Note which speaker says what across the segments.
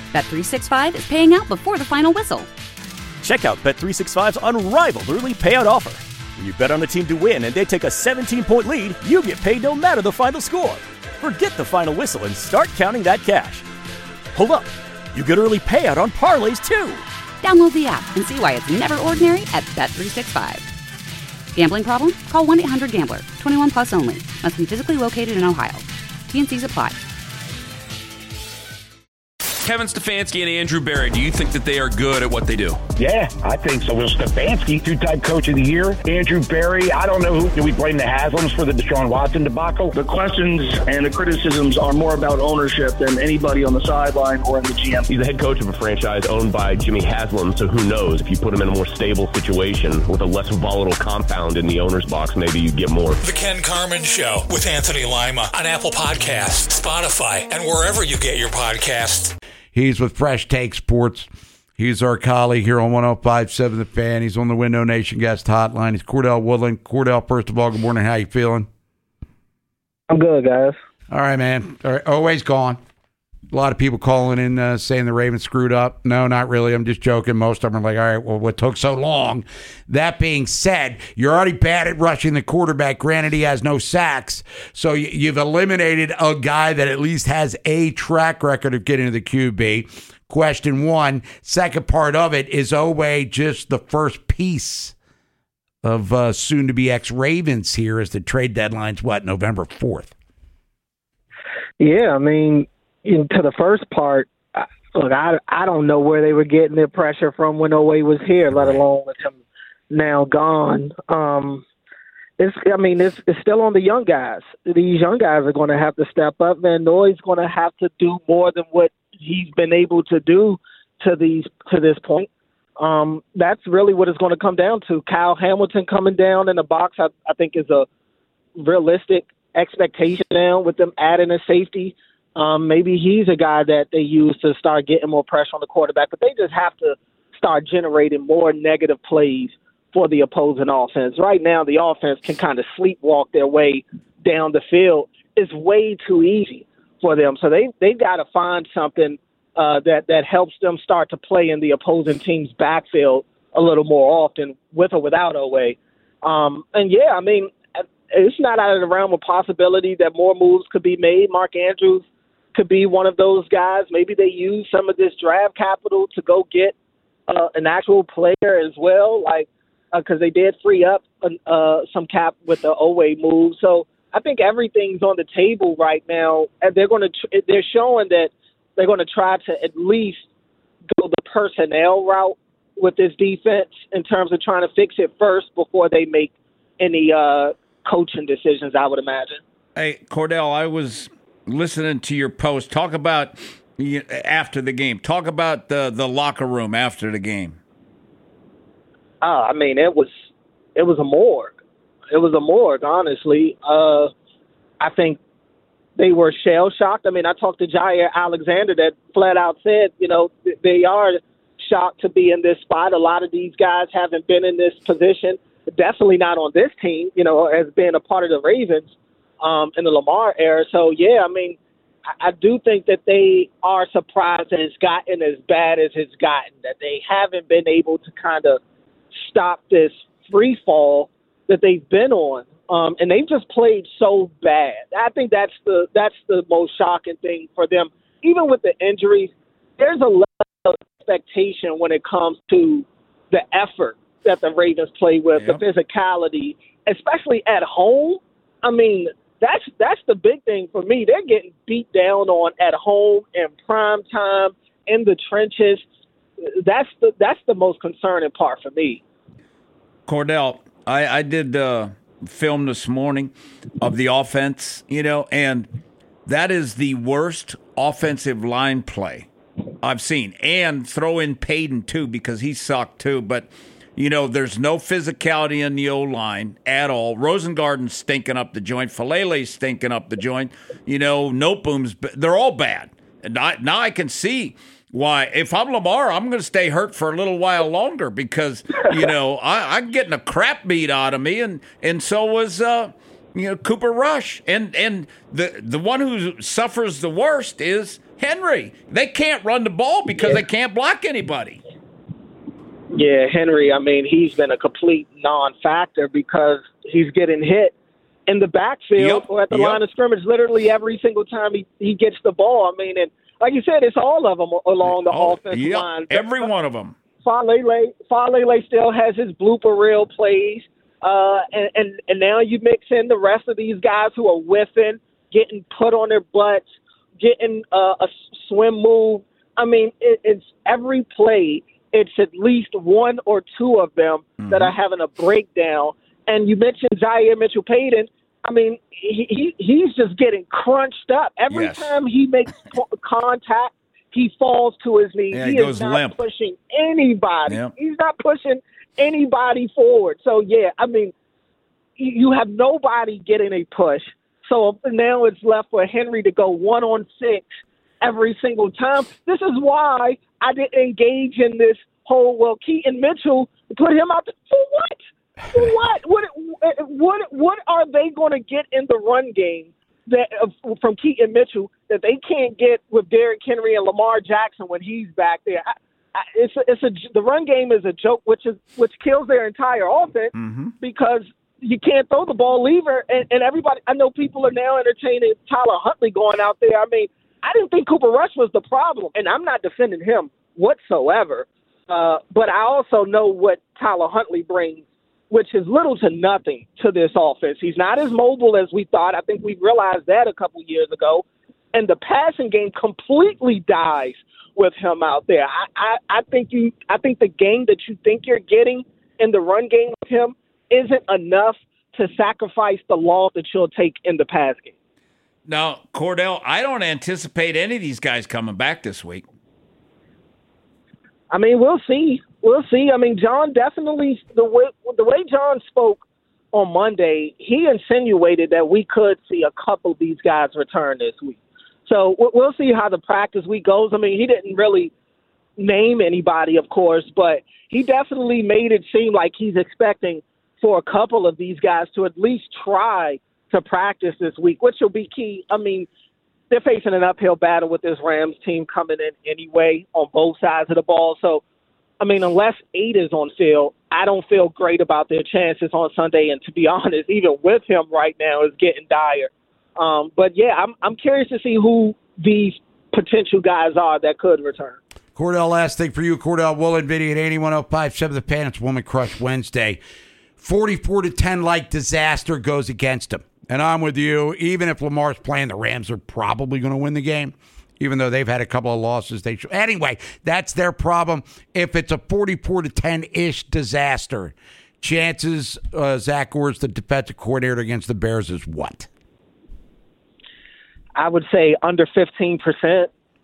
Speaker 1: Bet365 is paying out before the final whistle.
Speaker 2: Check out Bet365's unrivaled early payout offer. When you bet on a team to win and they take a 17-point lead, you get paid no matter the final score. Forget the final whistle and start counting that cash. Hold up. You get early payout on parlays, too.
Speaker 1: Download the app and see why it's never ordinary at Bet365. Gambling problem? Call 1-800-GAMBLER. 21 plus only. Must be physically located in Ohio. T&Cs apply.
Speaker 3: Kevin Stefanski and Andrew Berry, do you think that they are good at what they do?
Speaker 4: Yeah, I think so. Well, Stefanski, two-time coach of the year. Andrew Berry, I don't know who. Do we blame the Haslams for the Deshaun Watson debacle?
Speaker 5: The questions and the criticisms are more about ownership than anybody on the sideline or in the GM.
Speaker 6: He's the head coach of a franchise owned by Jimmy Haslam, so who knows? If you put him in a more stable situation with a less volatile compound in the owner's box, maybe you get more.
Speaker 7: The Ken Carman Show with Anthony Lima on Apple Podcasts, Spotify, and wherever you get your podcasts.
Speaker 8: He's with Fresh Take Sports. He's our colleague here on 105.7 The Fan. He's on the Window Nation guest hotline. He's Cordell Woodland. Cordell, first of all, good morning. How you feeling?
Speaker 9: I'm good, guys.
Speaker 8: All right, man. All right, always gone. A lot of people calling in saying the Ravens screwed up. No, not really. I'm just joking. Most of them are like, all right, well, what took so long? That being said, you're already bad at rushing the quarterback. Granted, he has no sacks. So you've eliminated a guy that at least has a track record of getting to the QB. Question one. Second part of it, is Oweh just the first piece of soon-to-be ex-Ravens here as the trade deadline's, November 4th?
Speaker 9: Yeah, I mean, to the first part, look, I don't know where they were getting their pressure from when Oweh was here, let alone with him now gone. It's still on the young guys. These young guys are going to have to step up. Van Noy's going to have to do more than what he's been able to do to this point. That's really what it's going to come down to. Kyle Hamilton coming down in the box, I think, is a realistic expectation now with them adding a safety. Maybe he's a guy that they use to start getting more pressure on the quarterback, but they just have to start generating more negative plays for the opposing offense. Right now, the offense can kind of sleepwalk their way down the field. It's way too easy for them. So they've got to find something that helps them start to play in the opposing team's backfield a little more often, with or without Oweh. It's not out of the realm of possibility that more moves could be made. Mark Andrews could be one of those guys. Maybe they use some of this draft capital to go get an actual player as well, because they did free up some cap with the Oweh move. So I think everything's on the table right now, and they're showing that they're going to try to at least go the personnel route with this defense in terms of trying to fix it first before they make any coaching decisions, I would imagine.
Speaker 8: Hey, Cordell, I was listening to your post. Talk about after the game. Talk about the locker room after the game.
Speaker 9: It was a morgue. It was a morgue, honestly. I think they were shell-shocked. I talked to Jair Alexander that flat out said, they are shocked to be in this spot. A lot of these guys haven't been in this position. Definitely not on this team, as being a part of the Ravens in the Lamar era. So, I do think that they are surprised that it's gotten as bad as it's gotten, that they haven't been able to kind of stop this free fall that they've been on. And they've just played so bad. I think that's the most shocking thing for them. Even with the injuries, there's a level of expectation when it comes to the effort that the Ravens play with, the physicality, especially at home. That's the big thing for me. They're getting beat down on at home in prime time, in the trenches. That's the most concerning part for me.
Speaker 8: Cordell, I did film this morning of the offense, and that is the worst offensive line play I've seen. And throw in Payton, too, because he sucked, too. But there's no physicality in the O-line at all. Rosengarten's stinking up the joint. Falele's stinking up the joint. Noteboom's, they're all bad. And now I can see why. If I'm Lamar, I'm going to stay hurt for a little while longer because, I'm getting a crap beat out of me. And so was, Cooper Rush. And the one who suffers the worst is Henry. They can't run the ball because they can't block anybody.
Speaker 9: Yeah, Henry, I mean, he's been a complete non-factor because he's getting hit in the backfield or at the line of scrimmage literally every single time he gets the ball. I mean, and like you said, it's all of them along the offensive line.
Speaker 8: Every one of them.
Speaker 9: Falele still has his blooper reel plays. And now you mix in the rest of these guys who are whiffing, getting put on their butts, getting a swim move. I mean, it's every play. It's at least one or two of them that are having a breakdown. And you mentioned Zaire Mitchell-Payton. I mean, he's just getting crunched up. Every time he makes contact, he falls to his knees.
Speaker 8: Yeah,
Speaker 9: he
Speaker 8: goes
Speaker 9: is not
Speaker 8: limp.
Speaker 9: pushing anybody.
Speaker 8: Yep.
Speaker 9: He's not pushing anybody forward. So, yeah, I mean, you have nobody getting a push. So now it's left for Henry to go 1-on-6 every single time. This is why I didn't engage in this whole, well, Keaton Mitchell, put him out for what? For what? What are they going to get in the run game from Keaton Mitchell that they can't get with Derrick Henry and Lamar Jackson when he's back there? The run game is a joke, which kills their entire offense because you can't throw the ball either. And everybody, I know people are now entertaining Tyler Huntley going out there. I mean, I didn't think Cooper Rush was the problem, and I'm not defending him whatsoever. But I also know what Tyler Huntley brings, which is little to nothing to this offense. He's not as mobile as we thought. I think we realized that a couple years ago. And the passing game completely dies with him out there. I think the game that you think you're getting in the run game with him isn't enough to sacrifice the loss that you'll take in the pass game.
Speaker 8: Now, Cordell, I don't anticipate any of these guys coming back this week.
Speaker 9: I mean, we'll see. We'll see. I mean, John definitely, the way John spoke on Monday, he insinuated that we could see a couple of these guys return this week. So we'll see how the practice week goes. I mean, he didn't really name anybody, of course, but he definitely made it seem like he's expecting for a couple of these guys to at least try to practice this week, which will be key. I mean, they're facing an uphill battle with this Rams team coming in anyway on both sides of the ball. So, I mean, unless 8 is on field, I don't feel great about their chances on Sunday. And to be honest, even with him right now, is getting dire. But, yeah, I'm curious to see who these potential guys are that could return.
Speaker 10: Cordell, last thing for you. Cordell Woolen, video at 8105.7 The Pan. It's Woman Crush Wednesday. 44-10 like disaster goes against him. And I'm with you. Even if Lamar's playing, the Rams are probably going to win the game, even though they've had a couple of losses. Anyway, that's their problem. If it's a 44-10-ish disaster, chances Zach Orr's the defensive coordinator against the Bears is what?
Speaker 9: I would say under 15%.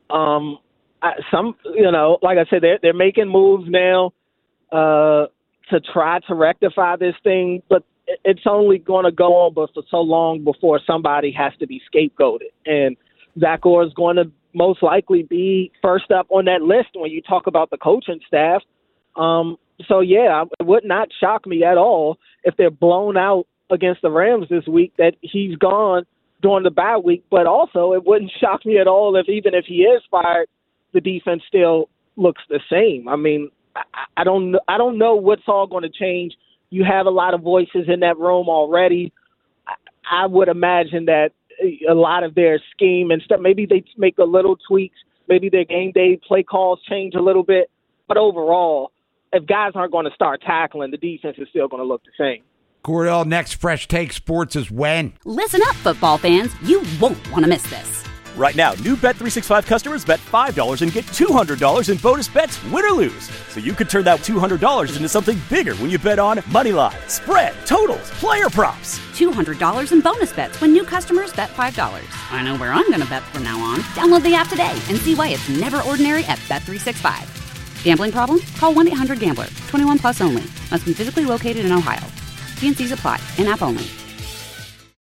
Speaker 9: Like I said, they're making moves now to try to rectify this thing, but it's only going to go on but for so long before somebody has to be scapegoated. And Zach Orr is going to most likely be first up on that list when you talk about the coaching staff. So, yeah, it would not shock me at all if they're blown out against the Rams this week that he's gone during the bye week. But also it wouldn't shock me at all if even if he is fired, the defense still looks the same. I mean, I don't know what's all going to change. You have a lot of voices in that room already. I would imagine that a lot of their scheme and stuff, maybe they make a little tweaks. Maybe their game day play calls change a little bit. But overall, if guys aren't going to start tackling, the defense is still going to look the same.
Speaker 10: Cordell, next Fresh Take Sports is when?
Speaker 1: Listen up, football fans. You won't want to miss this.
Speaker 2: Right now, new Bet365 customers bet $5 and get $200 in bonus bets, win or lose. So you could turn that $200 into something bigger when you bet on money line, spread, totals, player props.
Speaker 1: $200 in bonus bets when new customers bet $5. I know where I'm going to bet from now on. Download the app today and see why it's never ordinary at Bet365. Gambling problem? Call 1-800-GAMBLER. 21 plus only. Must be physically located in Ohio. T&Cs apply. In-app only.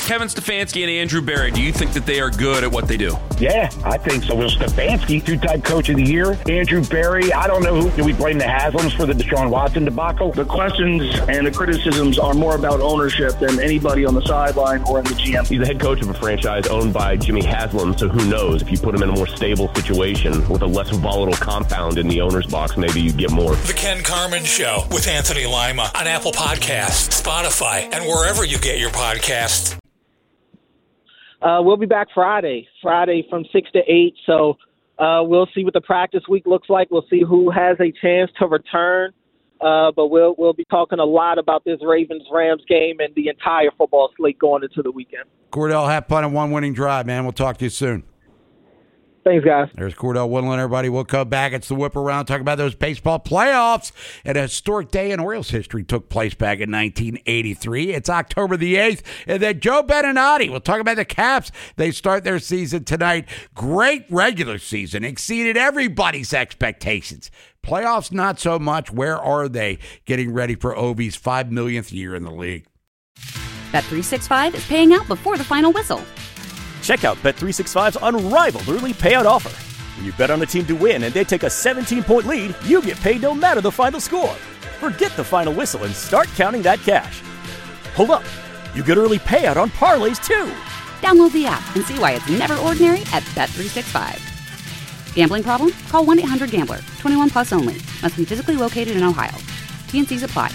Speaker 3: Kevin Stefanski and Andrew Berry, do you think that they are good at what they do?
Speaker 4: Yeah, I think so. Will Stefanski, two-time coach of the year. Andrew Berry, I don't know who. Do we blame the Haslams for the Deshaun Watson debacle?
Speaker 5: The questions and the criticisms are more about ownership than anybody on the sideline or in the GM.
Speaker 6: He's the head coach of a franchise owned by Jimmy Haslam, so who knows? If you put him in a more stable situation with a less volatile compound in the owner's box, maybe you get more.
Speaker 7: The Ken Carman Show with Anthony Lima on Apple Podcasts, Spotify, and wherever you get your podcasts.
Speaker 9: We'll be back Friday from 6 to 8. So we'll see what the practice week looks like. We'll see who has a chance to return. But we'll be talking a lot about this Ravens-Rams game and the entire football slate going into the weekend.
Speaker 10: Cordell, have fun and one winning drive, man. We'll talk to you soon.
Speaker 9: Thanks, guys.
Speaker 10: There's Cordell Woodland, everybody. We'll come back. It's the Whip Around. Talk about those baseball playoffs. And a historic day in Orioles history took place back in 1983. It's October the 8th. And then Joe Beninati. We'll talk about the Caps. They start their season tonight. Great regular season. Exceeded everybody's expectations. Playoffs, not so much. Where are they? Getting ready for Ovi's 5 millionth year in the league.
Speaker 1: Bet365 is paying out before the final whistle.
Speaker 2: Check out Bet365's unrivaled early payout offer. When you bet on a team to win and they take a 17-point lead, you get paid no matter the final score. Forget the final whistle and start counting that cash. Hold up. You get early payout on parlays, too.
Speaker 1: Download the app and see why it's never ordinary at Bet365. Gambling problem? Call 1-800-GAMBLER. 21 plus only. Must be physically located in Ohio. T&Cs apply.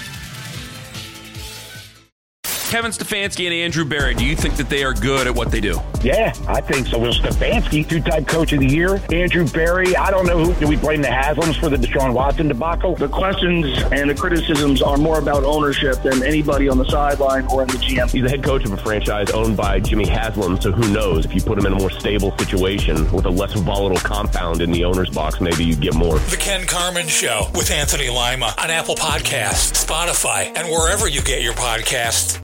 Speaker 3: Kevin Stefanski and Andrew Berry, do you think that they are good at what they do?
Speaker 4: Yeah, I think so. Will Stefanski, two-time coach of the year. Andrew Berry, I don't know who. Do we blame the Haslams for the Deshaun Watson debacle?
Speaker 5: The questions and the criticisms are more about ownership than anybody on the sideline or in the GM.
Speaker 6: He's the head coach of a franchise owned by Jimmy Haslam, so who knows? If you put him in a more stable situation with a less volatile compound in the owner's box, maybe you get more.
Speaker 7: The Ken Carman Show with Anthony Lima on Apple Podcasts, Spotify, and wherever you get your podcasts.